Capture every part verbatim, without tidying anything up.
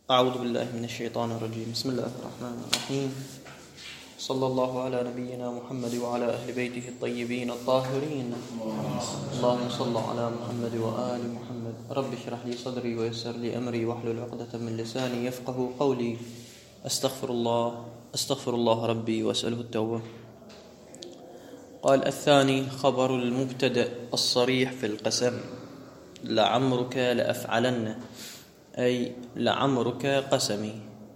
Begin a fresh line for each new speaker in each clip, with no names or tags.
أعوذ بالله من الشيطان الرجيم. بسم الله الرحمن الرحيم. صلى الله على نبينا محمد وعلى أهل بيته الطيبين الطاهرين. اللهم صل على محمد وآل محمد. رب اشرح لي صدري ويسر لي أمري واحلل عقدة من لساني يفقه قولي. أستغفر الله أستغفر الله ربي وأسأله التوبة. قال الثاني خبر المبتدأ الصريح في القسم: لعمرك لأفعلن، أي لعمرك قسمي.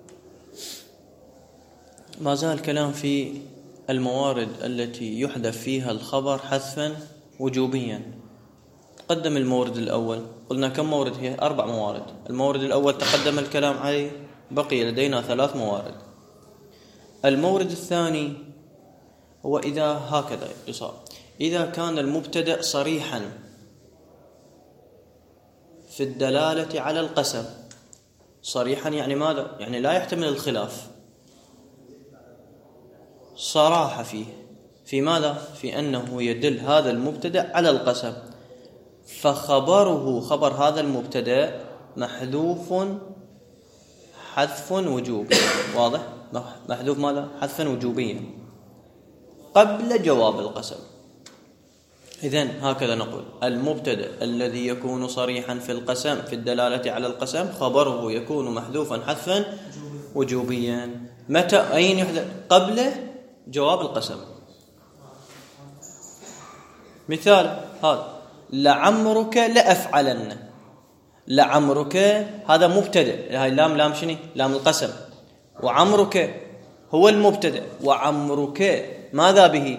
ما زال كلام في الموارد التي يحذف فيها الخبر حذفا وجوبيا. تقدم المورد الأول، قلنا كم مورد هي؟ أربع موارد. المورد الأول تقدم الكلام عليه، بقي لدينا ثلاث موارد. المورد الثاني هو إذا هكذا يصاب، إذا كان المبتدأ صريحا في الدلالة على القسم. صريحا يعني ماذا؟ يعني لا يحتمل الخلاف، صراحة فيه في ماذا؟ في أنه يدل هذا المبتدأ على القسم، فخبره خبر هذا المبتدأ محذوف حذف وجوبي. واضح؟ محذوف ماذا؟ حذفا وجوبيا قبل جواب القسم. إذن هكذا نقول: المبتدأ الذي يكون صريحا في القسم في الدلالة على القسم خبره يكون محذوفا حذفا وجوبيا. متى؟ أين يحذف؟ قبل جواب القسم. مثال هذا: لعمرك لأفعلن. لعمرك هذا مبتدأ، هاي لام لام شنو؟ لام القسم. وعمرك هو المبتدأ، وعمرك ماذا به؟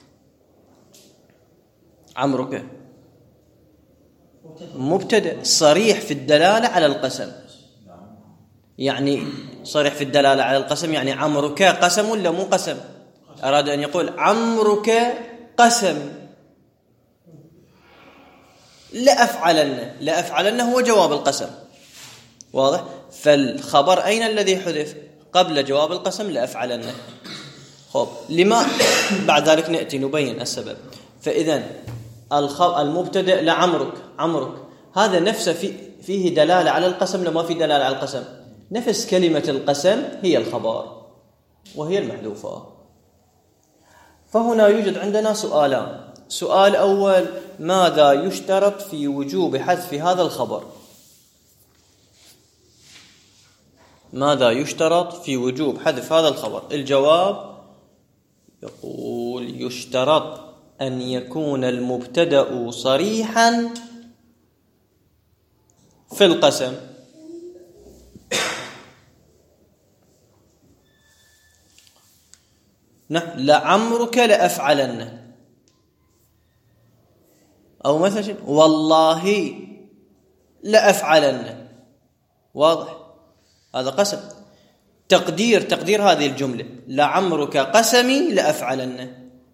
عمرك مبتدأ صريح في الدلالة على القسم. يعني صريح في الدلالة على القسم يعني عمرك قسم ولا مو قسم؟ أراد أن يقول عمرك قسم. لأفعلن، لأفعلن هو جواب القسم. واضح؟ فالخبر أين الذي حذف؟ قبل جواب القسم لأفعلن. خب لما بعد ذلك نأتي نبين السبب. فإذن المبتدأ لعمرك، عمرك هذا نفسه في فيه دلالة على القسم لما في دلالة على القسم. نفس كلمة القسم هي الخبر وهي المحذوفة. فهنا يوجد عندنا سؤالان. سؤال أول: ماذا يشترط في وجوب حذف هذا الخبر؟ ماذا يشترط في وجوب حذف هذا الخبر؟ الجواب يقول: يشترط أن يكون المبتدأ صريحا في القسم. نعم، لعمرك لأفعلن، أو مثلا والله لأفعلن. واضح؟ هذا قسم. تقدير تقدير هذه الجملة: لعمرك قسمي لأفعلن.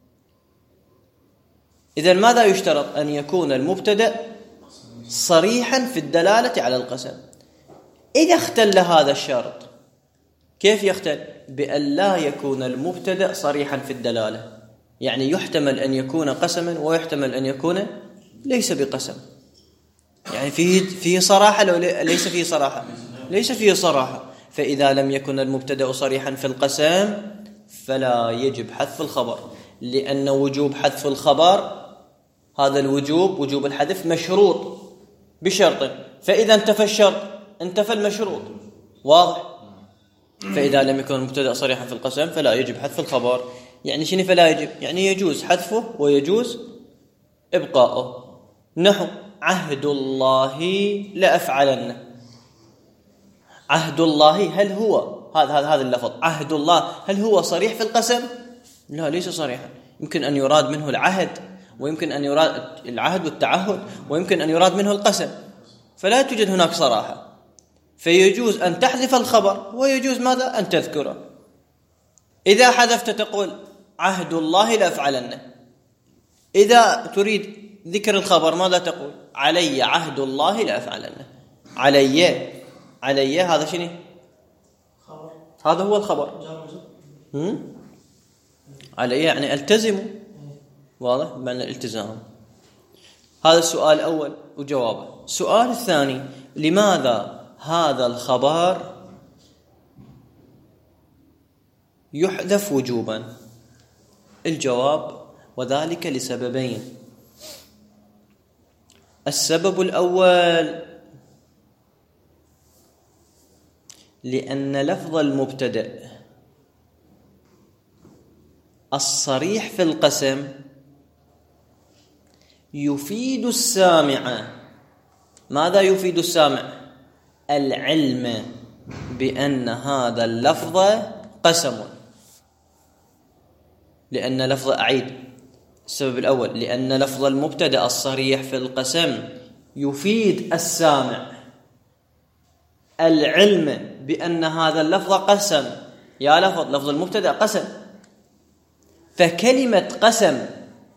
إذن ماذا يشترط؟ أن يكون المبتدأ صريحا في الدلالة على القسم. إذا اختل هذا الشرط، كيف يختل؟ بأن لا يكون المبتدأ صريحا في الدلالة، يعني يحتمل أن يكون قسما ويحتمل أن يكون ليس بقسم. يعني فيه فيه صراحة لو ليس فيه صراحة؟ ليس فيه صراحة. فإذا لم يكن المبتدأ صريحا في القسم فلا يجب حذف الخبر، لأن وجوب حذف الخبر هذا الوجوب وجوب الحذف مشروط بشرط، فإذا انتفى الشرط انتفى المشروط. واضح؟ فإذا لم يكن المبتدأ صريحا في القسم فلا يجب حذف الخبر. يعني شنو فلا يجب؟ يعني يجوز حذفه ويجوز إبقاؤه. نحو عهد الله لأفعلن. عهد الله هل هو هذا هذا هذا اللفظ عهد الله هل هو صريح في القسم؟ لا، ليس صريحا. يمكن أن يراد منه العهد، ويمكن أن يراد العهد والتعهد، ويمكن أن يراد منه القسم، فلا توجد هناك صراحة. فيجوز أن تحذف الخبر ويجوز ماذا؟ أن تذكره. إذا حذفت تقول عهد الله لأفعلن. إذا تريد ذكر الخبر ماذا تقول؟ علي عهد الله لأفعلن. علي علي هذا شنو؟ خبر. هذا هو الخبر. هم؟ علي يعني التزم. واضح؟ بمعنى الالتزام. هذا السؤال الأول وجوابه. السؤال الثاني: لماذا هذا الخبر يحذف وجوبا؟ الجواب: وذلك لسببين. السبب الأول: لأن لفظ المبتدأ الصريح في القسم يفيد السامع. ماذا يفيد السامع؟ العلم بأن هذا اللفظ قسم. لأن لفظ أعيد السبب الأول: لأن لفظ المبتدأ الصريح في القسم يفيد السامع العلم بأن هذا اللفظ قسم. يا لفظ لفظ المبتدأ قسم، فكلمة قسم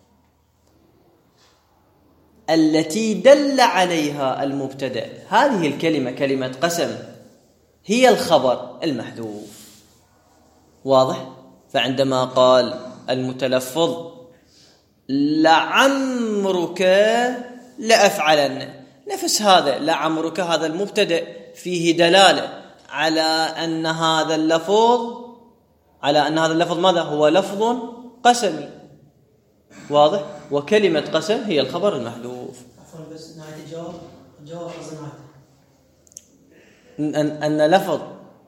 التي دل عليها المبتدأ، هذه الكلمة كلمة قسم، هي الخبر المحذوف. واضح؟ فعندما قال المتلفظ لعمرك لأفعلن، نفس هذا لعمرك، هذا المبتدأ فيه دلالة على أن هذا اللفظ على أن هذا اللفظ ماذا؟ هو لفظ قسمي. واضح؟ وكلمة قسم هي الخبر المحذوف.
عفوا بس نهاية الجواب الجواب أصلا
أن أن لفظ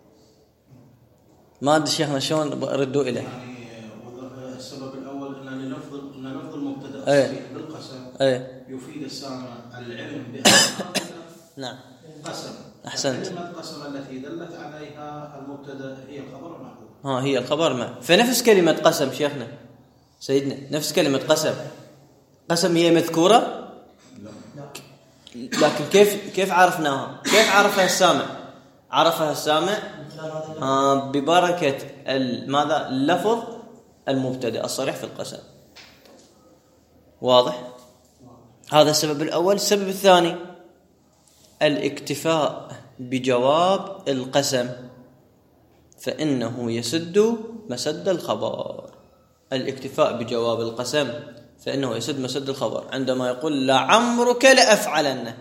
ما أدري شيخنا شلون ردوا إليه.
يعني السبب الأول أن لفظ أن لفظ المبتدأ
الصريح
بالقسم
أيه.
يفيد السامع العلم بأن
نعم
قسم.
أحسنت.
كلمة قسم التي دلت عليها المبتدأ هي الخبر المحذوف.
ها هي الخبر ما فنفس كلمة قسم شيخنا سيدنا، نفس كلمة قسم قسم هي مذكورة، لكن كيف كيف عرفناها؟ كيف عرفها السامع؟ عرفها السامع آه ببركة ماذا؟ اللفظ المبتدأ الصريح في القسم. واضح؟ هذا السبب الأول. السبب الثاني: الاكتفاء بجواب القسم فإنه يسد مسد الخبر. الاكتفاء بجواب القسم فإنه يسد مسد الخبر. عندما يقول لعمرك لأفعلن،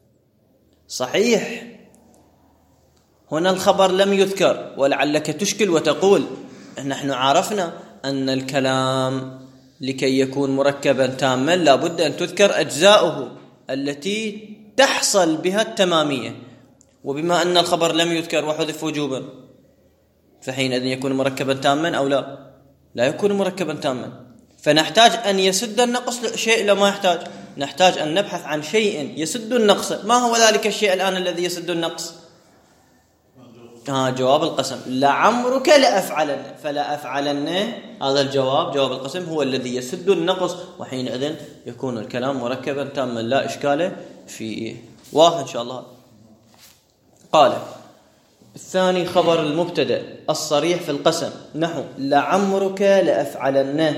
صحيح هنا الخبر لم يذكر، ولعلك تشكل وتقول نحن عرفنا أن الكلام لكي يكون مركبا تاما لا بد أن تذكر أجزاؤه التي تحصل بها التمامية، وبما أن الخبر لم يذكر وحذف وجوبا فحينئذ يكون مركبا تاما أو لا؟ لا يكون مركبا تاما. فنحتاج أن يسد النقص شيء لا ما يحتاج، نحتاج أن نبحث عن شيء يسد النقص. ما هو ذلك الشيء الآن الذي يسد النقص؟ آه جواب القسم لعمرك لأفعلن، فلا أفعلن هذا الجواب جواب القسم هو الذي يسد النقص، وحينئذ يكون الكلام مركبا تاما لا إشكال فيه. واضح إن شاء الله. قال الثاني خبر المبتدأ الصريح في القسم نحو لعمرك لأفعلن،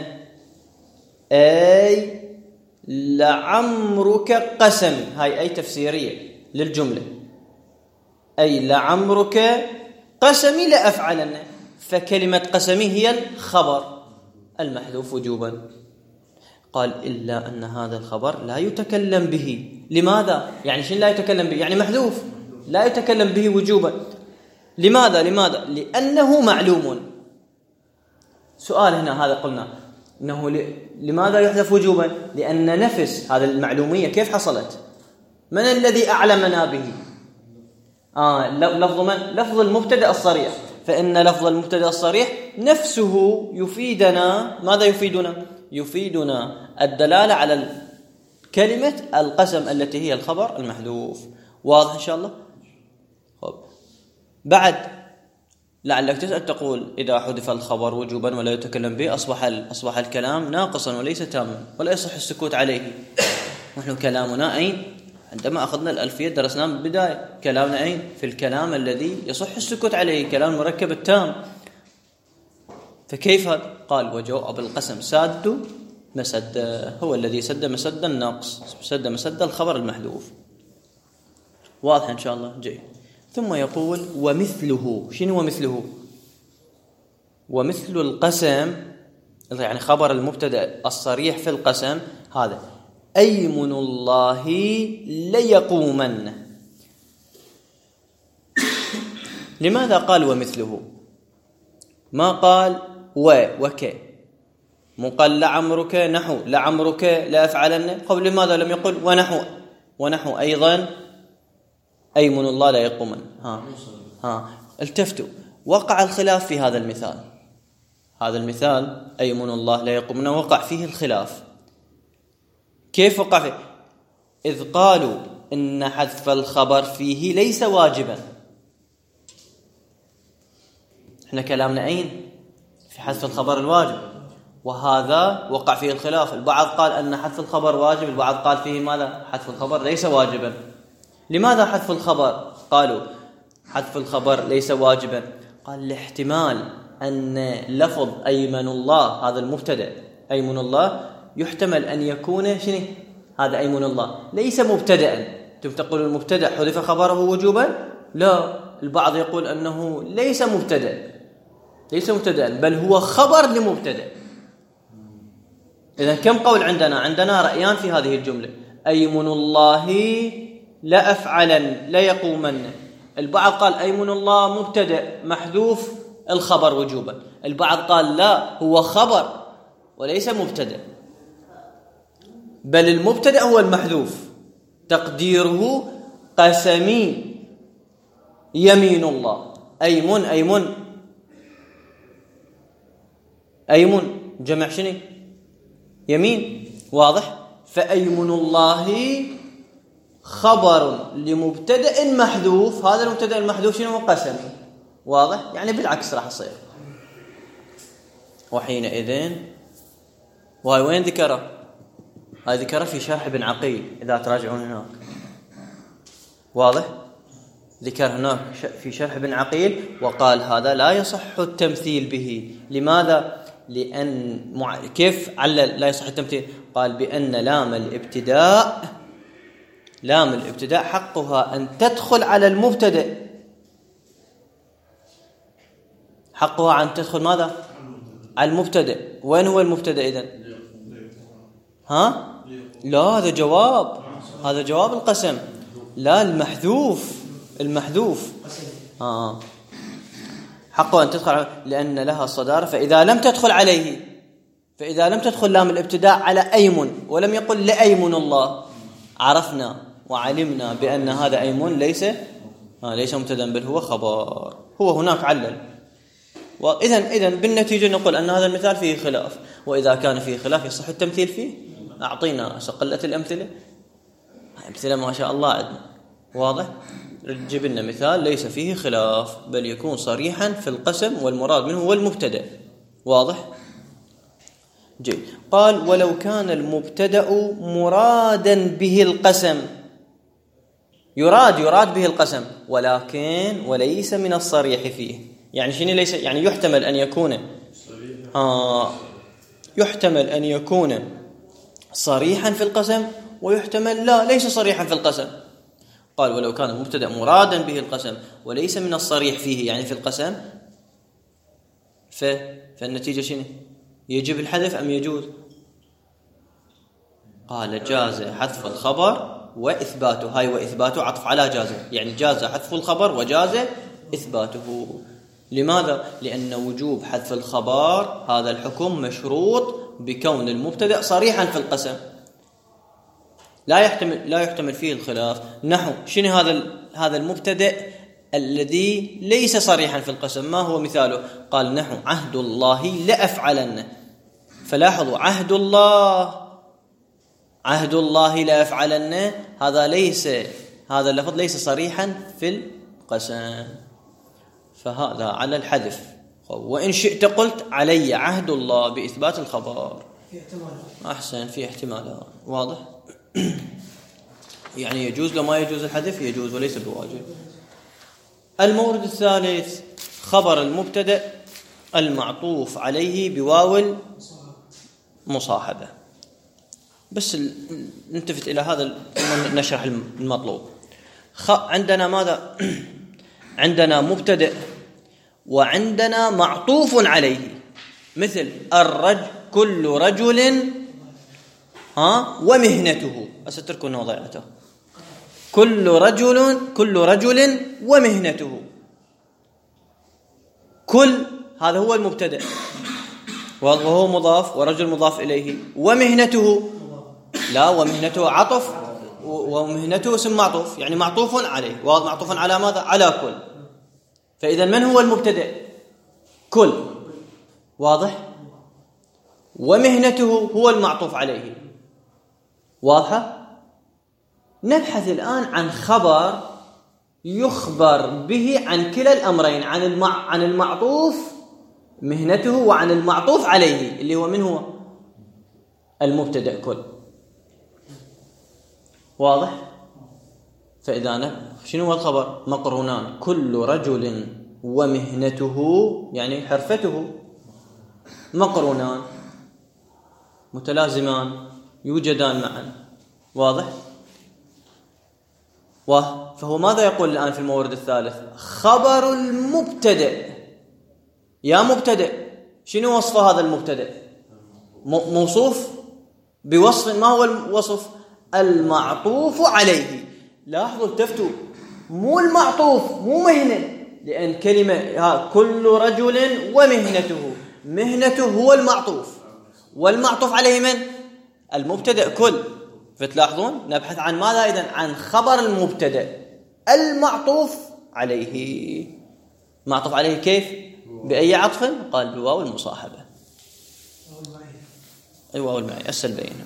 أي لعمرك قسم، هاي أي تفسيرية للجملة، أي لعمرك قسمي لأفعلن، فكلمة قسمي هي الخبر المحذوف وجوبا. قال إلا أن هذا الخبر لا يتكلم به. لماذا؟ يعني شنو لا يتكلم به؟ يعني محذوف، لا يتكلم به وجوبا. لماذا؟ لماذا؟ لأنه معلوم. سؤال هنا هذا قلنا إنه لماذا يحذف وجوبا؟ لأن نفس هذا المعلومية كيف حصلت؟ من الذي أعلمنا به؟ آه لفظ من؟ لفظ المبتدأ الصريح. فإن لفظ المبتدأ الصريح نفسه يفيدنا ماذا؟ يفيدنا يفيدنا الدلالة على كلمة القسم التي هي الخبر المحذوف. واضح إن شاء الله؟ خب. بعد لعلك تسأل تقول إذا حذف الخبر وجوبا ولا يتكلم به أصبح أصبح الكلام ناقصا وليس تاما ولا يصح السكوت عليه. نحن كلامنا أين؟ عندما أخذنا الألفية درسنا من البداية، كلامنا أين؟ في الكلام الذي يصح السكوت عليه، كلام المركب التام. فكيف هذا؟ قال وجواب القسم ساد مسد، هو الذي سد مسد النقص، سد مسد الخبر المحذوف. واضح إن شاء الله؟ جيد. ثم يقول ومثله. شنو ومثله؟ ومثل القسم يعني خبر المبتدأ الصريح في القسم هذا أيمن الله ليقومن. لماذا قال ومثله؟ ما قال و وك، مو قال لعمرك نحو لعمرك لا أفعلن، قبل لماذا لم يقل ونحو ونحو أيضا أيمن الله لا يقومن. ها ها التفتوا، وقع الخلاف في هذا المثال. هذا المثال أيمن الله لا يقومن وقع فيه الخلاف. كيف وقع فيه؟ إذ قالوا إن حذف الخبر فيه ليس واجبا. احنا كلامنا أين؟ في حذف الخبر الواجب، وهذا وقع فيه الخلاف. البعض قال أن حذف الخبر واجب، البعض قال فيه ماذا؟ حذف الخبر ليس واجبا. لماذا حذف الخبر؟ قالوا حذف الخبر ليس واجبا، قال لاحتمال أن لفظ أيمن الله هذا المبتدأ أيمن الله يحتمل أن يكون شنو؟ هذا أيمن الله ليس مبتدأ. أنتم تقولون المبتدأ حذف خبره وجوبا؟ لا، البعض يقول أنه ليس مبتدأ ليس مبتدأ بل هو خبر لمبتدأ. إذا كم قول عندنا؟ عندنا رأيان في هذه الجملة. أيمن الله لا أفعلا لا يقومن. البعض قال أيمن الله مبتدأ محذوف الخبر وجوبا، البعض قال لا، هو خبر وليس مبتدأ، بل المبتدأ هو المحذوف، تقديره قسمي يمين الله. أيمن أيمن أيمن جمع شنو؟ يمين، واضح؟ فأيمن الله خبر لمبتدأ محذوف، هذا المبتدأ المحذوف شنو؟ قسمي، واضح؟ يعني بالعكس راح يصير. وحينئذ وهي وين ذكره؟ هاي ذكره في شرح ابن عقيل إذا تراجعون هناك، واضح؟ ذكر هناك في شرح ابن عقيل وقال هذا لا يصح التمثيل به. لماذا؟ لأن مع... كيف علل لا يصح التمثيل؟ قال بأن لام الابتداء لام الابتداء حقها أن تدخل على المبتدأ، حقها أن تدخل ماذا؟ على المبتدأ. وين هو المبتدأ إذن؟ ها؟ لا، هذا جواب هذا جواب القسم، لا المحذوف المحذوف آه. حقه أن تدخل لأن لها صدارة، فإذا لم تدخل عليه فإذا لم تدخل لام الابتداء على أيمن ولم يقل لأيمن الله، عرفنا وعلمنا بأن هذا أيمن ليس آه ليس مبتدأ بل هو خبر. هو هناك علل. وإذن إذن بالنتيجة نقول أن هذا المثال فيه خلاف، وإذا كان فيه خلاف يصح التمثيل فيه. أعطينا قلة الأمثلة، أمثلة ما شاء الله عندنا، واضح؟ جيب لنا مثال ليس فيه خلاف بل يكون صريحا في القسم والمراد منه هو المبتدأ، واضح؟ جيد. قال ولو كان المبتدأ مرادا به القسم، يراد يراد به القسم ولكن وليس من الصريح فيه. يعني شنو ليس؟ يعني يحتمل أن يكون آه يحتمل أن يكون صريحا في القسم ويحتمل لا ليس صريحا في القسم. قال ولو كان المبتدأ مرادا به القسم وليس من الصريح فيه يعني في القسم، ف... فالنتيجة شنو؟ يجب الحذف أم يجوز؟ قال جاز حذف الخبر وإثباته. هاي وإثباته عطف على جاز، يعني جاز حذف الخبر وجاز إثباته. لماذا؟ لأن وجوب حذف الخبر هذا الحكم مشروط بكون المبتدأ صريحا في القسم، لا يحتمل لا يحتمل فيه الخلاف. نحو شنو هذا هذا المبتدأ الذي ليس صريحا في القسم؟ ما هو مثاله؟ قال نحو عهد الله لأفعلن. فلاحظوا عهد الله عهد الله لأفعلن هذا ليس هذا اللفظ ليس صريحا في القسم، فهذا على الحذف. وإن شئت قلت علي عهد الله بإثبات الخبر.
في احتمال.
أحسن، في احتمال، واضح؟ يعني يجوز لو ما يجوز الحذف يجوز وليس بواجب. المورد الثالث خبر المبتدأ المعطوف عليه بواو المصاحبة. بس نلتفت إلى هذا نشرح المطلوب. عندنا ماذا؟ عندنا مبتدأ وعندنا معطوف عليه، مثل الرجل كل رجل ها ومهنته. أستركوا وضعته كل رجل كل رجل ومهنته. كل هذا هو المبتدأ وهو مضاف ورجل مضاف إليه. ومهنته لا، ومهنته عطف، ومهنته اسم معطوف يعني معطوف عليه، معطوف على ماذا؟ على كل. فإذا من هو المبتدأ؟ كل. واضح؟ ومهنته هو المعطوف عليه. واضحة؟ نبحث الآن عن خبر يخبر به عن كلا الأمرين، عن المع... عن المعطوف مهنته وعن المعطوف عليه اللي هو من هو؟ المبتدأ كل. واضح؟ فإذا ن... شنو هو الخبر؟ مقرونان، كل رجل ومهنته يعني حرفته مقرونان متلازمان يوجدان معا. واضح؟ فهو ماذا يقول الآن في المورد الثالث؟ خبر المبتدأ. يا مبتدأ، شنو وصف هذا المبتدأ؟ موصوف بوصف، ما هو الوصف؟ المعطوف عليه. لاحظوا التفتوا، مو المعطوف، مو مهنة، لأن كلمة ها كل رجل ومهنته، مهنته هو المعطوف والمعطوف عليه من؟ المبتدأ كل. فتلاحظون نبحث عن ماذا إذن؟ عن خبر المبتدأ المعطوف عليه. معطوف عليه كيف؟ بأي عطف؟ قال بواو المصاحبة. أي واو المعية السلبيين.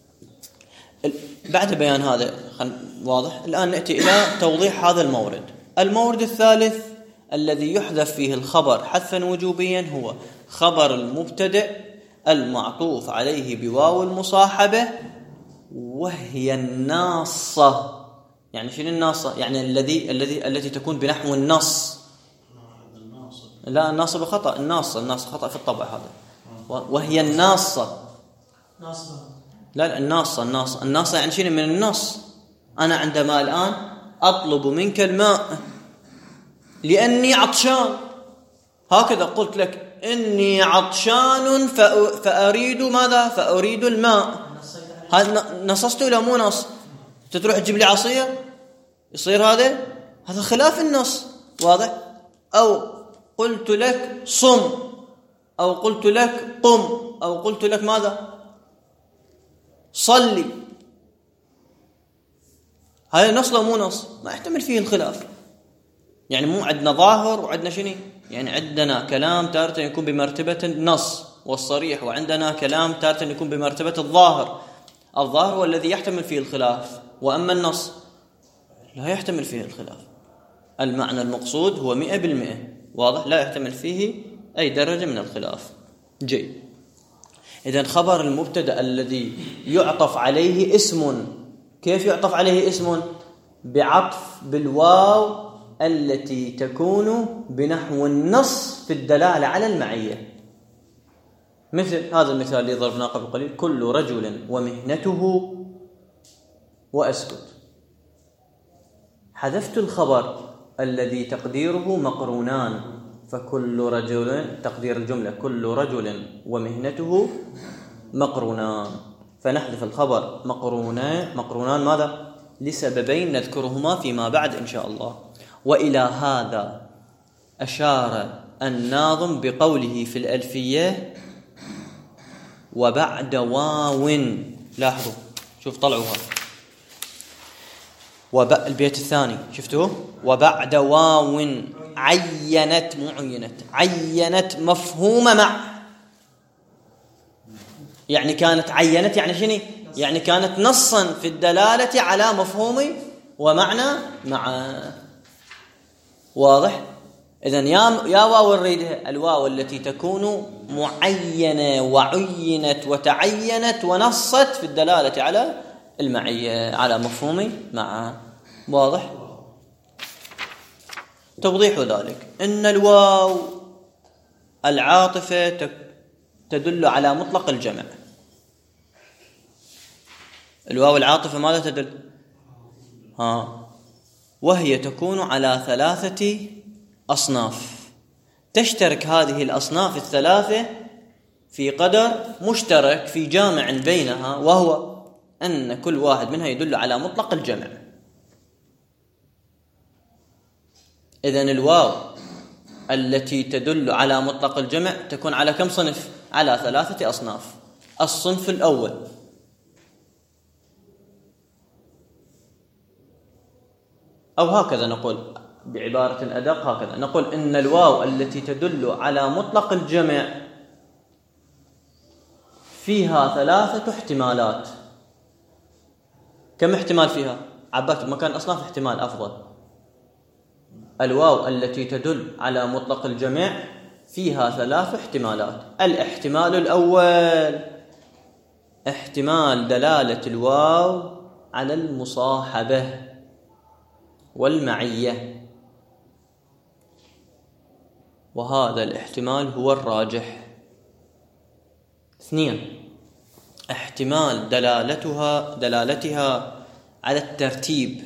بعد بيان هذا واضح، الآن نأتي إلى توضيح هذا المورد. المورد الثالث الذي يحذف فيه الخبر حذفا وجوبيا هو خبر المبتدأ المعطوف عليه بواو المصاحبة، وهي الناصة. يعني شنو الناصة؟ يعني الذي الذي التي تكون بنحو النص. لا، الناصة بخطأ، الناصة الناصة خطأ في الطبع هذا. وهي الناصة.
ناصبة.
لا لا، الناصة الناصة الناصة يعني شنو؟ من النص. أنا عندما الآن أطلب منك الماء لأني عطشان، هكذا قلت لك إني عطشان فأريد ماذا؟ فأريد الماء. هذا نصصت ولا مو نص؟ تروح تجيب لي عصير يصير هذا هذا خلاف النص. واضح؟ أو قلت لك صم، أو قلت لك قم، أو قلت لك ماذا؟ صلي. هذا نص لو مو نص؟ ما يحتمل فيه الخلاف. يعني مو عندنا ظاهر وعندنا شنو؟ يعني عندنا كلام تارة يكون بمرتبة النص والصريح، وعندنا كلام تارة يكون بمرتبة الظاهر. الظاهر هو الذي يحتمل فيه الخلاف، وأما النص لا يحتمل فيه الخلاف. المعنى المقصود هو مئة بالمئة. واضح؟ لا يحتمل فيه أي درجة من الخلاف. جيد. إذن خبر المبتدأ الذي يعطف عليه اسم، كيف يعطف عليه اسم؟ بعطف بالواو التي تكون بنحو النص في الدلالة على المعية. مثل هذا المثال اللي ضربناه قبل قليل: كل رجل ومهنته وأسكت. حذفت الخبر الذي تقديره مقرونان، فكل رجل، تقدير الجملة كل رجل ومهنته مقرونان، فنحذف الخبر مقرونان. مقرونان ماذا؟ لسببين نذكرهما فيما بعد إن شاء الله. وإلى هذا أشار الناظم بقوله في الألفية: وبعد واو. لاحظوا، شوف طلعوها. وب... البيت الثاني شفتوه؟ وبعد واو عينت، مو عينت، عينت مفهوم مع. يعني كانت عينت يعني شنو؟ يعني كانت نصا في الدلالة على مفهوم ومعنى مع. واضح؟ إذن يا يا واو نريدها، الواو التي تكون معينة وعينت وتعينت ونصت في الدلالة على المعية، على مفهوم مع. واضح؟ توضيح ذلك أن الواو العاطفة تدل على مطلق الجمع. الواو العاطفة ماذا تدل؟ ها، وهي تكون على ثلاثة أصناف. تشترك هذه الأصناف الثلاثة في قدر مشترك في جامع بينها، وهو أن كل واحد منها يدل على مطلق الجمع. إذن الواو التي تدل على مطلق الجمع تكون على كم صنف؟ على ثلاثة أصناف. الصنف الأول أو هكذا نقول بعبارة أدق، هكذا نقول إن الواو التي تدل على مطلق الجمع فيها ثلاثة احتمالات. كم احتمال فيها؟ عبات مكان أصناف احتمال أفضل. الواو التي تدل على مطلق الجمع فيها ثلاث احتمالات. الاحتمال الأول احتمال دلالة الواو على المصاحبة والمعية، وهذا الاحتمال هو الراجح. اثنين، احتمال دلالتها دلالتها على الترتيب،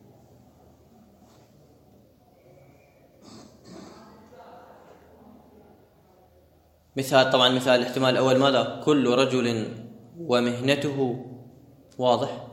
مثال طبعا مثال الاحتمال الأول ماذا؟ كل رجل ومهنته، واضح.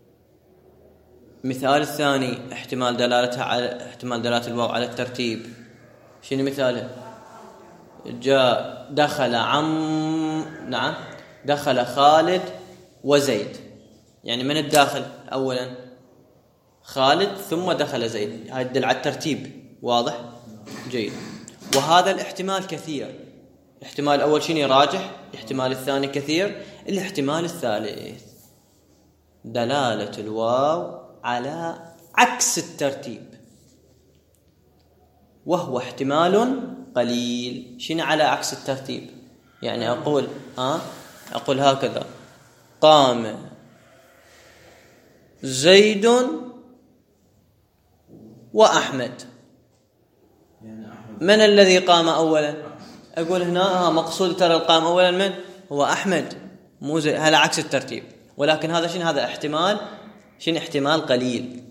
مثال الثاني احتمال دلالتها على احتمال دلالة الواو على الترتيب، شنو مثاله؟ جاء دخل عم نعم دخل خالد وزيد، يعني من الداخل أولا؟ خالد ثم دخل زيد، هذا يدل على الترتيب، واضح؟ جيد. وهذا الاحتمال كثير. الاحتمال الأول شنو راجح، الاحتمال الثاني كثير. الاحتمال الثالث دلالة الواو على عكس الترتيب، وهو احتمال قليل. شنو على عكس الترتيب؟ يعني أقول ها أقول هكذا: قام زيد وأحمد. من الذي قام أولا؟ أقول هنا مقصود ترى القام أولا من هو؟ أحمد، مو زيد. هذا عكس الترتيب، ولكن هذا شنو؟ هذا احتمال شنو؟ احتمال قليل،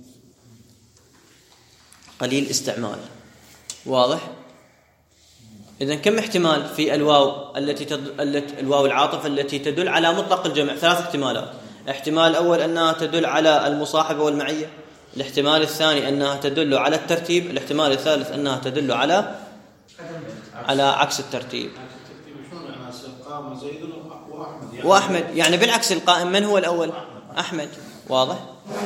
قليل استعمال، واضح؟ إذن كم احتمال في الواو التي تد... التي الواو العاطفة التي تدل على مطلق الجمع؟ ثلاث احتمالات. الاحتمال الأول أنها تدل على المصاحبة والمعية، الاحتمال الثاني أنها تدل على الترتيب، الاحتمال الثالث أنها تدل على على عكس الترتيب.
قام زيد وأحمد يعني
وأحمد يعني بالعكس، القائم من هو الأول؟ أحمد، واضح؟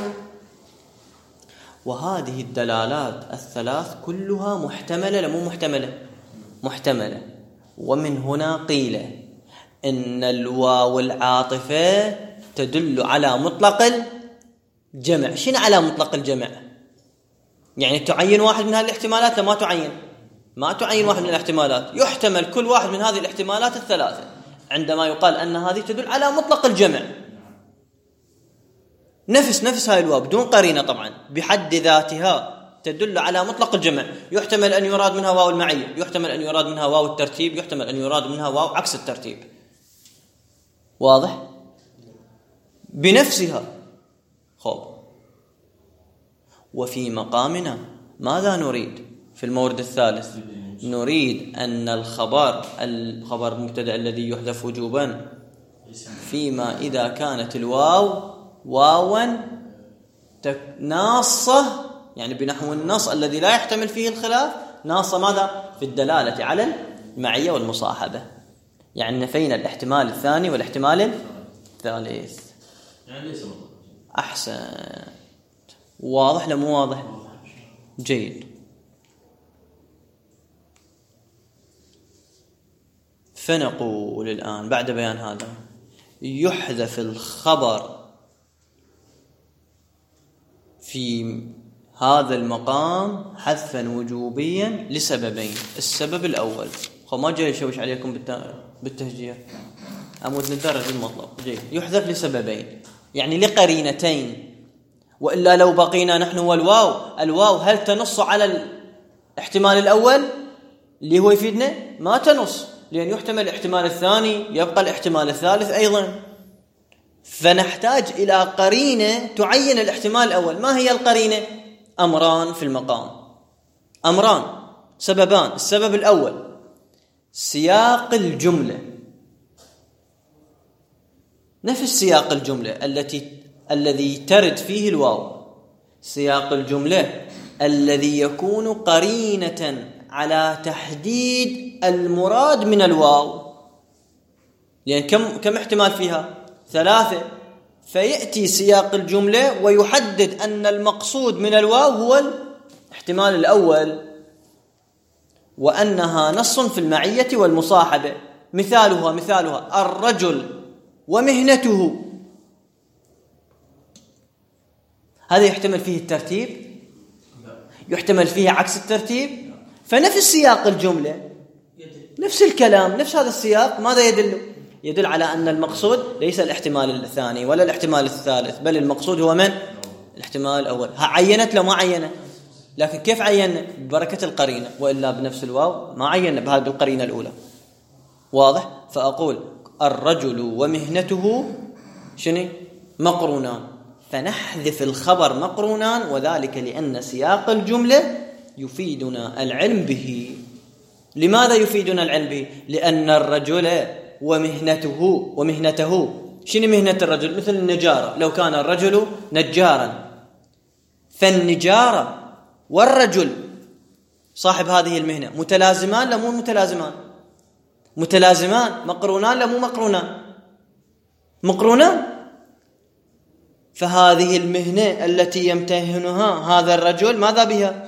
وهذه الدلالات الثلاث كلها محتملة لا مو محتملة؟ محتملة. ومن هنا قيل إن الواو العاطفة تدل على مطلق الجمع. شنو على مطلق الجمع؟ يعني تعين واحد من هذه الاحتمالات؟ لا ما تعين، ما تعين واحد من الاحتمالات، يحتمل كل واحد من هذه الاحتمالات الثلاثة عندما يقال أن هذه تدل على مطلق الجمع. نفس نفس هاي الواو بدون قرينة طبعا، بحد ذاتها تدل على مطلق الجمع. يحتمل أن يراد منها واو المعية، يحتمل أن يراد منها واو الترتيب، يحتمل أن يراد منها واو عكس الترتيب، واضح؟ بنفسها. خب، وفي مقامنا ماذا نريد في المورد الثالث؟ نريد أن الخبر الخبر المبتدأ الذي يحذف وجوبا فيما إذا كانت الواو واوا ناصة، يعني بنحو النص الذي لا يحتمل فيه الخلاف، ناصة ماذا؟ في الدلالة على المعية والمصاحبة. يعني نفينا الاحتمال الثاني والاحتمال الثالث.
يعني ليس
أحسن، واضح لا مو واضح؟ جيد. فنقول الآن بعد بيان هذا: يحذف الخبر في هذا المقام حذفا وجوبيا لسببين. السبب الأول، خو ما جاي يشوش عليكم بالتهجير، أمود ندرج المطلب. جيد، يحذف لسببين، يعني لقرينتين. وإلا لو بقينا نحن والواو، الواو هل تنص على الاحتمال الأول اللي هو يفيدنا؟ ما تنص، لأن يحتمل الاحتمال الثاني، يبقى الاحتمال الثالث أيضا. فنحتاج إلى قرينة تعين الاحتمال الأول. ما هي القرينة؟ أمران في المقام، أمران سببان. السبب الأول سياق الجملة، نفس سياق الجملة التي الذي ترد فيه الواو، سياق الجملة الذي يكون قرينة على تحديد المراد من الواو، لأن كم كم احتمال فيها؟ ثلاثة. فيأتي سياق الجملة ويحدد أن المقصود من الواو هو الاحتمال الأول، وأنها نص في المعية والمصاحبة. مثالها مثالها الرجل ومهنته، هذا يحتمل فيه الترتيب، يحتمل فيه عكس الترتيب. فنفس سياق الجملة، نفس الكلام، نفس هذا السياق، ماذا يدل؟ يدل على أن المقصود ليس الاحتمال الثاني ولا الاحتمال الثالث، بل المقصود هو من؟ الاحتمال الأول. عينت لو ما عينت، لكن كيف عينا؟ ببركة القرينة، وإلا بنفس الواو ما عينا بهذه القرينة الأولى. واضح؟ فأقول الرجل ومهنته شنو؟ مقرونان، فنحذف الخبر مقرونان، وذلك لأن سياق الجملة يفيدنا العلم به. لماذا يفيدنا العلم به؟ لأن الرجل ومهنته ومهنته شنو مهنة الرجل؟ مثل النجارة، لو كان الرجل نجارا فالنجارة والرجل صاحب هذه المهنة متلازمان لا مو متلازمان؟ متلازمان. مقرونان لا مو مقرونان؟ مقرونان. فهذه المهنة التي يمتهنها هذا الرجل ماذا بها؟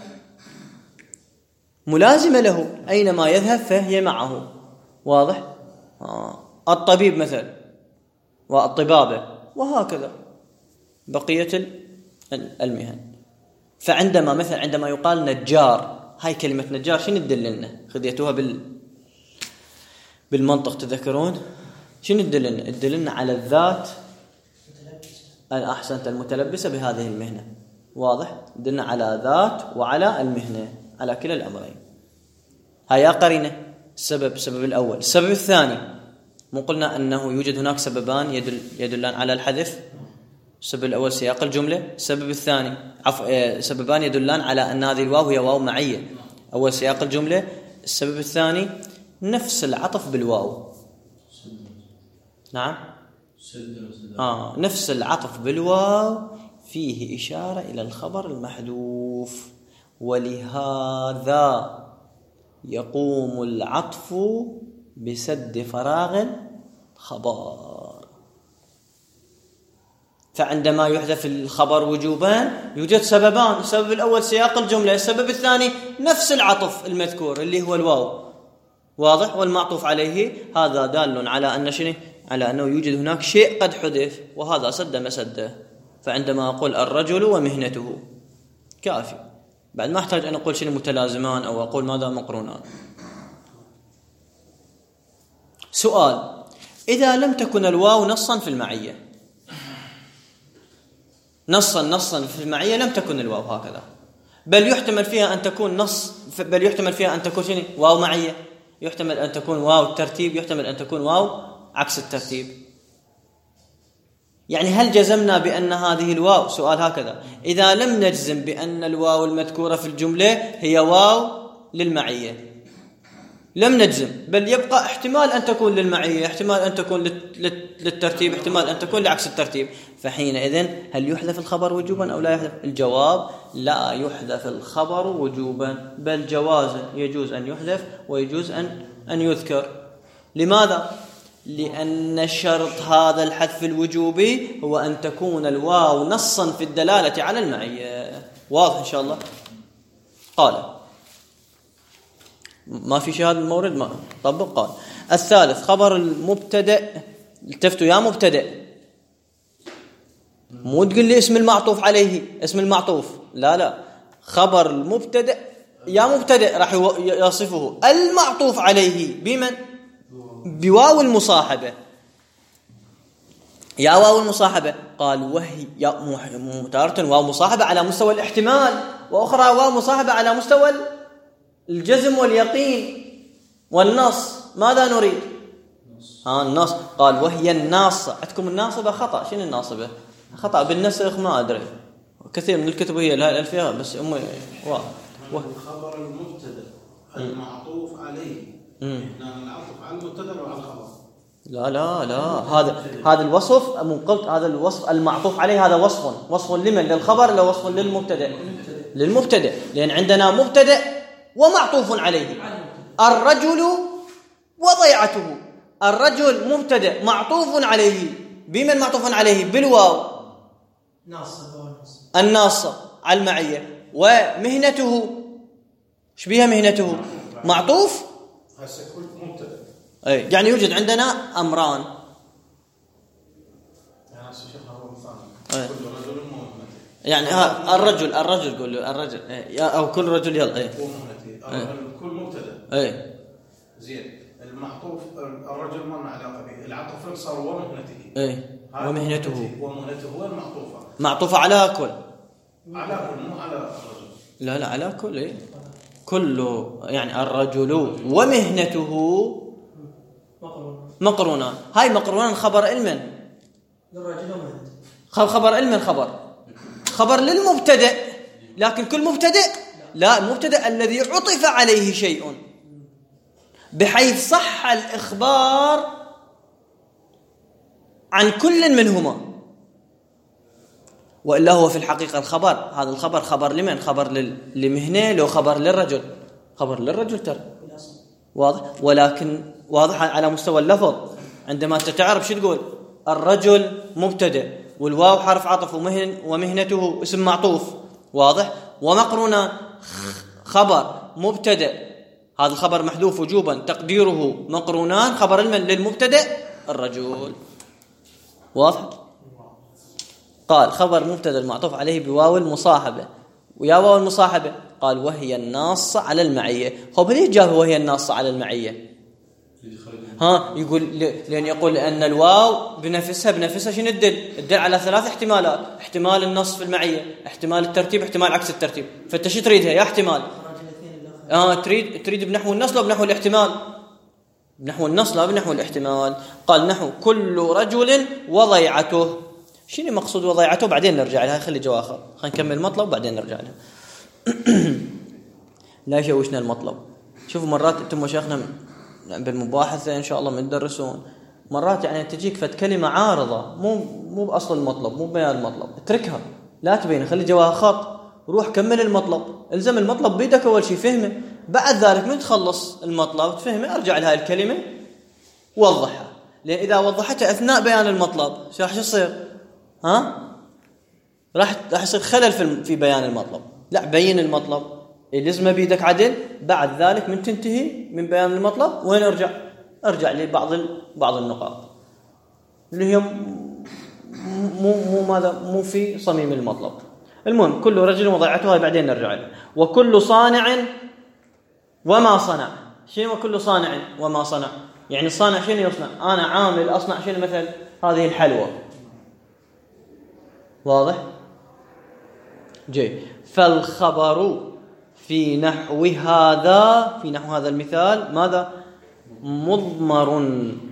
ملازمة له، أينما يذهب فهي معه. واضح؟ آه. الطبيب مثلا والطبابة وهكذا بقية المهن. فعندما مثلا عندما يقال نجار، هاي كلمة نجار شنو تدللنا؟ خذيتوها بال بالمنطق تذكرون شنو تدللنا؟ تدللنا على الذات الأحسنت المتلبسة بهذه المهنة. واضح؟ تدلنا على ذات وعلى المهنة، على كلا الأمرين. هيا قرينة السبب، السبب الأول. السبب الثاني، مو قلنا أنه يوجد هناك سببان يدل يدلان على الحذف؟ السبب الأول سياق الجملة، السبب الثاني عف... سببان يدلان على أن هذه الواو هي واو معية. أول سياق الجملة، السبب الثاني نفس العطف بالواو. نعم آه نفس العطف بالواو فيه إشارة إلى الخبر المحذوف، ولهذا يقوم العطف بسد فراغ خبر. فعندما يحذف الخبر وجوبا يوجد سببان، السبب الأول سياق الجملة، السبب الثاني نفس العطف المذكور اللي هو الواو. واضح؟ والمعطوف عليه هذا دال على أن شنو؟ على أنه يوجد هناك شيء قد حذف، وهذا سد مسده. فعندما أقول الرجل ومهنته كافي، بعد ما أحتاج أن أقول شنو متلازمان أو أقول ماذا مقرونان. سؤال: إذا لم تكن الواو نصا في المعية، نصا نصا في المعية لم تكن الواو هكذا، بل يحتمل فيها أن تكون نص، بل يحتمل فيها أن تكون شنو؟ واو معية، يحتمل أن تكون واو الترتيب، يحتمل أن تكون واو عكس الترتيب. يعني هل جزمنا بأن هذه الواو؟ سؤال هكذا. إذا لم نجزم بأن الواو المذكورة في الجملة هي واو للمعية، لم نجزم، بل يبقى احتمال أن تكون للمعية، احتمال أن تكون للترتيب، احتمال أن تكون لعكس الترتيب، فحينئذ هل يحذف الخبر وجوبا أو لا يحذف؟ الجواب: لا يحذف الخبر وجوبا، بل جوازا، يجوز أن يحذف ويجوز أن أن يذكر. لماذا؟ لأن شرط هذا الحذف الوجوبي هو أن تكون الواو نصا في الدلالة على المعية. واضح إن شاء الله؟ قال ما في شهادة المورد، ما طبق. قال الثالث خبر المبتدأ. التفتوا يا مبتدأ، مو تقول لي اسم المعطوف عليه، اسم المعطوف لا لا، خبر المبتدأ يا مبتدأ راح يصفه المعطوف عليه بمن؟ بواو المصاحبة. يا واو المصاحبة، قال وهي تارة واو مصاحبة على مستوى الاحتمال، وأخرى واو مصاحبة على مستوى الجزم واليقين والنص. ماذا نريد؟ ها النص. قال وهي الناصة. عندكم الناصبة خطأ. شنو الناصبة؟ خطأ بالنسخ، ما أدري، كثير من الكتب هي لها الألفية بس أمي واو.
خبر المبتدأ المعطوف عليه، نحن نعطف على المبتدأ وعلى الخبر.
لا لا لا، هذا هذا الوصف من قلت هذا الوصف المعطوف عليه هذا وصف، وصف لمن؟ للخبر، لا وصف للمبتدأ؟ للمبتدأ، لأن عندنا مبتدأ ومعطوف عليه. الرجل وضيعته. الرجل مبتدأ معطوف عليه بمن معطوف عليه؟ بالواو الناصة على المعية. ومهنته ايش بها مهنته؟ معطوف أي. يعني يوجد عندنا أمران. يعني ها الرجل الرجل قول له الرجل أو كل رجل يلا أي.
كل مبتدأ
أي
زين. المعطوف الرجل ما له علاقة به، العطف صار ومهنته.
أي ومهنته.
ومهنته هو المعطوفة
معطوفة على كل
على كل مو على الرجل.
لا لا على كل إيه؟ كله يعني الرجل ومهنته مقرونان. هاي مقرونان خبر علم خبر علم خبر خبر للمبتدأ، لكن كل مبتدأ لا، المبتدأ الذي عطف عليه شيء بحيث صح الإخبار عن كل منهما، وإلا هو في الحقيقة الخبر هذا الخبر خبر لمن؟ خبر لمهنة، لو خبر للرجل خبر للرجل ترى واضح. ولكن واضح على مستوى اللفظ عندما تتعرف شو تقول؟ الرجل مبتدأ والواو حرف عطف ومهن ومهنته اسم معطوف واضح. ومقرونان خبر مبتدأ، هذا الخبر محذوف وجوبا تقديره مقرونان خبر المن للمبتدأ الرجل واضح. قال خبر مبتدأ المعطوف عليه بواو المصاحبة. ويا واو المصاحبة قال وهي الناصة على المعية. خب ليش جاب وهي الناصة على المعية؟ ها يقول لأن يقول لأن الواو بنفسها بنفسها شنو تدل؟ تدل على ثلاث احتمالات: احتمال النص في المعية، احتمال الترتيب، احتمال عكس الترتيب. فانت شو تريدها يا احتمال؟ اه تريد تريد بنحو النص لا بنحو الاحتمال؟ بنحو النص لا بنحو الاحتمال. قال نحو كل رجل وضيعته. شنو مقصود وضيعته؟ بعدين نرجع لها، خلي جو اخر، خلينا نكمل المطلب وبعدين نرجع لها. لا يشوشنا المطلب. شوفوا مرات انتم مشايخنا بالمباحثه ان شاء الله من تدرسون، مرات يعني تجيك فت كلمه عارضه مو مو باصل المطلب، مو بيان المطلب، اتركها لا تبين، خلي جواها خط، روح كمل المطلب، الزم المطلب بيدك اول شيء فهمه، بعد ذلك من تخلص المطلب تفهمه ارجع لهاي الكلمه وضحها، لان اذا وضحتها اثناء بيان المطلب شو راح يصير؟ ها راح راح يصير خلل في في بيان المطلب. لا بين المطلب الزمه بيدك عدل، بعد ذلك من تنتهي من بيان المطلب وين ارجع؟ ارجع لبعض بعض النقاط اللي هي مو مو ماذا مو في صميم المطلب. المهم كل رجل وضيعته بعدين نرجع له. وكل صانع وما صنع. شنو كل صانع وما صنع؟ يعني الصانع شنو يصنع؟ انا عامل اصنع شنو؟ مثل هذه الحلوى واضح؟ جي فالخبر في نحو هذا في نحو هذا المثال ماذا؟ مضمر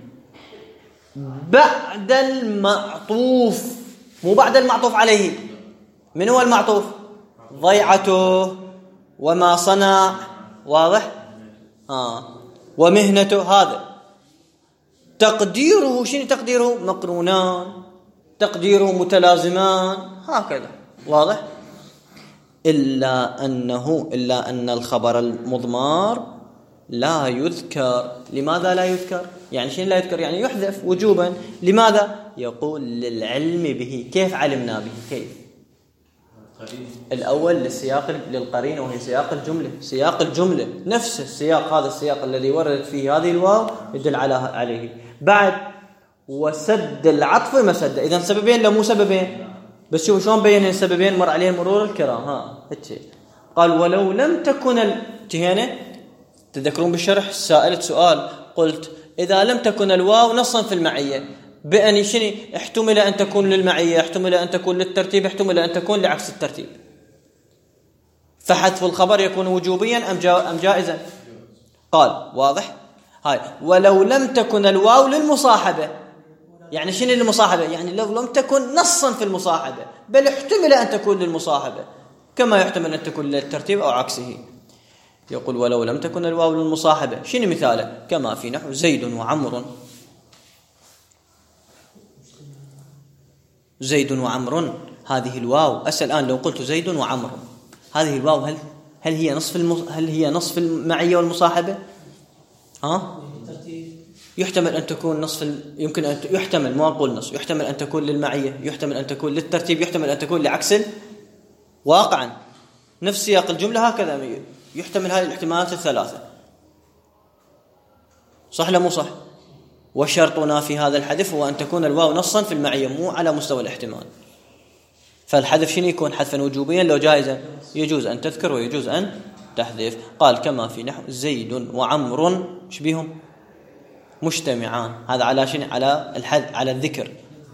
بعد المعطوف، مو بعد المعطوف عليه. من هو المعطوف؟ ضيعته وما صنع واضح؟ آه. ومهنته. هذا تقديره شنو؟ تقديره مقرونان، تقديره متلازمان، هكذا واضح. إلا أنه إلا أن الخبر المضمار لا يذكر. لماذا لا يذكر؟ يعني شنو لا يذكر؟ يعني يحذف وجوبا. لماذا؟ يقول للعلم به. كيف علمنا به؟ كيف؟ الأول للسياق للقرينة وهي سياق الجملة. سياق الجملة نفس السياق، هذا السياق الذي وردت فيه هذه الواو يدل على عليه. بعد وسد العطف مسد. إذن سببين لا مو سببين؟ بس شوفوا شلون بين السببين مر عليهم مرور الكرام. ها هيك قال ولو لم تكن التهانة. تذكرون بالشرح سائلت سؤال قلت إذا لم تكن الواو نصا في المعية بأن شنو؟ احتمل أن تكون للمعية، احتمل أن تكون للترتيب، احتمل أن تكون لعكس الترتيب، فحذف الخبر يكون وجوبيا أم جا أم جائزا؟ قال واضح. هاي ولو لم تكن الواو للمصاحبة. يعني شنو للمصاحبة؟ يعني لو لم تكن نصا في المصاحبة بل احتمل أن تكون للمصاحبة كما يحتمل أن تكون للترتيب أو عكسه. يقول ولو لم تكن الواو للمصاحبة. شنو مثاله؟ كما في نحو زيد وعمر. زيد وعمر هذه الواو. أسأل الآن لو قلت زيد وعمر هذه الواو هل هل هي نصف المص... هل هي نصف المعية والمصاحبة؟ ها؟ يحتمل أن تكون نصف ال... يمكن أن ت... يحتمل ما أقول نصف، يحتمل أن تكون للمعية، يحتمل أن تكون للترتيب، يحتمل أن تكون لعكس ال... واقعا نفس سياق الجملة هكذا يحتمل هذه الاحتمالات الثلاثة. صح لا مو صح؟ وشرطنا في هذا الحذف هو أن تكون الواو نصا في المعية مو على مستوى الاحتمال. فالحذف شنو يكون؟ حذفا وجوبيا لو جائزا يجوز أن تذكر ويجوز أن تحذف. قال كما في نحو زيد وعمر شبيهم مجتمعان، هذا على شنو؟ على الحذف على الذكر.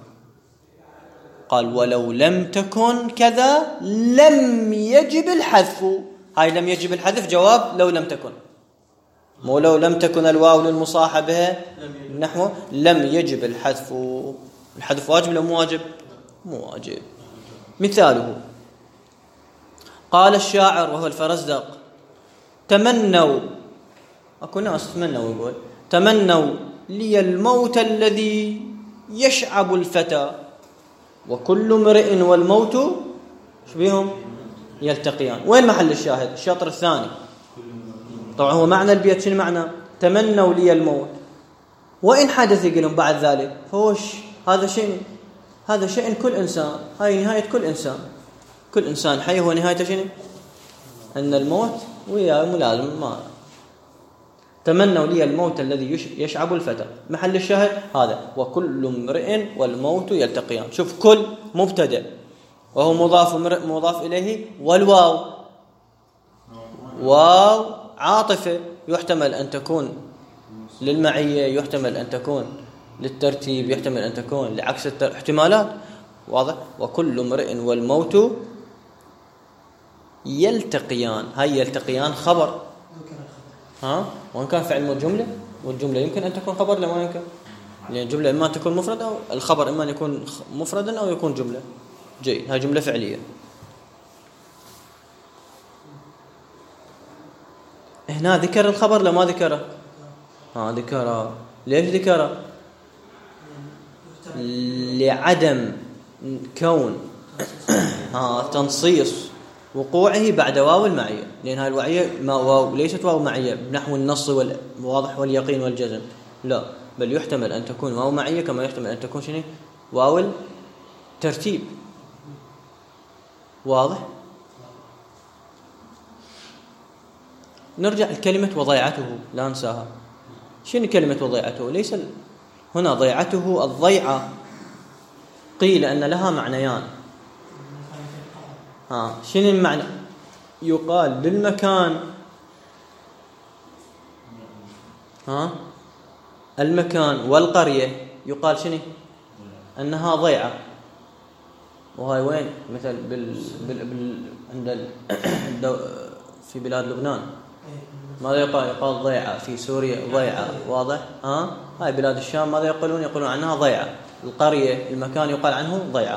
قال ولو لم تكن كذا لم يجب الحذف. هاي لم يجب الحذف جواب لو لم تكن، مو لو لم تكن الواو للمصاحبة نحو لم يجب الحذف. الحذف واجب لو مو واجب؟ مو واجب. مثاله قال الشاعر وهو الفرزدق تمنوا، أكو ناس تمنوا يقول تمنوا لي الموت الذي يشعب الفتى وكل امرئ والموت شبيهم يلتقيان. وين محل الشاهد؟ الشطر الثاني. طبعا هو معنى البيت شنو معنى؟ تمنوا لي الموت، وإن حدث يقولون بعد ذلك فوش هذا شيء، هذا شيء كل إنسان، هاي نهاية كل إنسان، كل إنسان حي هو نهايته شنو؟ أن الموت وياه ملازم. ما تمنوا لي الموت الذي يشعب الفتى، محل الشاهد هذا وكل امرئ والموت يلتقيان. شوف كل مبتدأ وهو مضاف مضاف إليه، والواو واو عاطفة يحتمل أن تكون للمعية، يحتمل أن تكون للترتيب، يحتمل أن تكون لعكس الاحتمالات. واضح؟ وكل امرئ والموت يلتقيان، هاي يلتقيان خبر، ها؟ وإن كان فعل جملة، والجملة يمكن أن تكون خبر لما يمكن، لأن الجملة إما تكون مفردة أو الخبر إما أن يكون مفردا أو يكون جملة. جيد، هاي جملة فعلية. هنا ذكر الخبر لما ذكره؟ ها ذكره. ليش ذكره؟ لعدم كون ها تنصيص وقوعه بعد واو المعية، لأن هاي الوعية ما واو ليست واو معية بنحو النص والواضح واليقين والجزم، لا، بل يحتمل أن تكون واو معية كما يحتمل أن تكون شنو؟ واو الترتيب. واضح؟ نرجع لكلمة وضيعته، لا ننساها. شنو كلمة وضيعته؟ ليس هنا ضيعته الضيعة، قيل أن لها معنيان. ها شنو المعنى؟ يقال للمكان، ها المكان والقرية يقال شنو؟ أنها ضيعة. وهاي وين؟ مثل بال, بال... بال... عند ال... في بلاد لبنان ماذا يقال؟ يقال ضيعة. في سوريا ضيعة. واضح؟ ها هاي بلاد الشام ماذا يقولون؟ يقولون عنها ضيعة. القرية المكان يقال عنه ضيعة.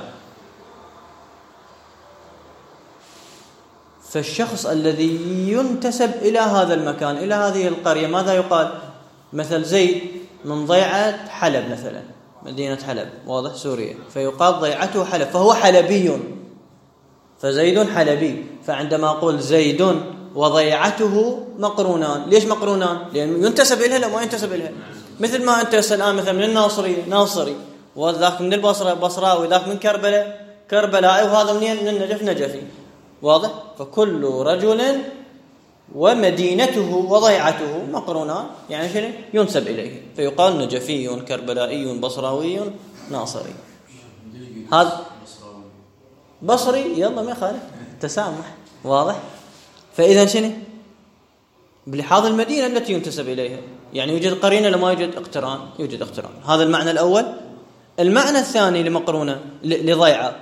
فالشخص الذي ينتسب إلى هذا المكان إلى هذه القرية ماذا يقال؟ مثل زيد من ضيعة حلب مثلا، مدينة حلب، واضح؟ سوريا، فيقال ضيعته حلب، فهو حلبي، فزيد حلبي. فعندما أقول زيد وضيعته مقرونان. ليش مقرونان؟ لأنه ينتسب إليها لو ما ينتسب إليها. مثل ما أنت الآن مثلا من الناصري ناصري، وذاك من البصرة بصراوي، ذاك من كربلاء كربلائي، وهذا منين؟ من النجف نجفي. واضح؟ فكل رجل ومدينته وضيعته مقرونان، يعني شنو؟ ينسب إليه، فيقال نجفي كربلائي بصراوي ناصري. هذا بصري يلا ما يخالف، تسامح. واضح؟ فإذا شنو؟ بلحاظ المدينة التي ينتسب إليها، يعني يوجد قرينة لما يوجد اقتران، يوجد اقتران. هذا المعنى الأول. المعنى الثاني لمقرونة لضيعة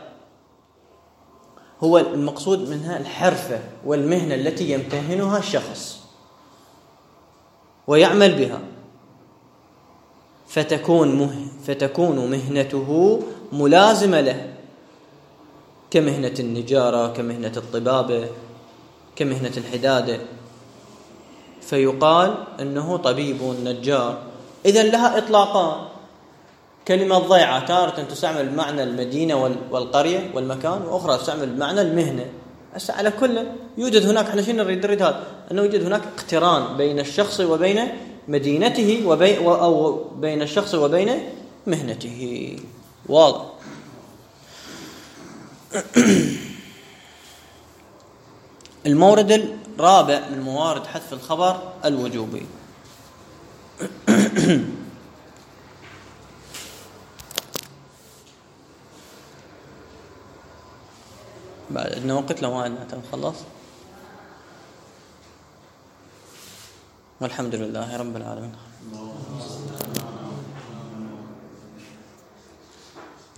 هو المقصود منها الحرفة والمهنة التي يمتهنها الشخص ويعمل بها، فتكون مه... فتكون مهنته ملازمة له، كمهنة النجارة، كمهنة الطبابة، كمهنة الحدادة، فيقال أنه طبيب نجار. إذن لها إطلاقان. كلمة ضيعة تارة تستعمل بمعنى المدينة والقرية والمكان، وأخرى تستعمل بمعنى المهنة. هسه على كل يوجد هناك، احنا شنو نريد نريد هذا انه يوجد هناك اقتران بين الشخص وبين مدينته وبين او بين الشخص وبين مهنته. واضح. المورد الرابع من موارد حذف الخبر الوجوبي. بعد عندنا وقت لو ما عندنا نخلص. والحمد لله رب العالمين.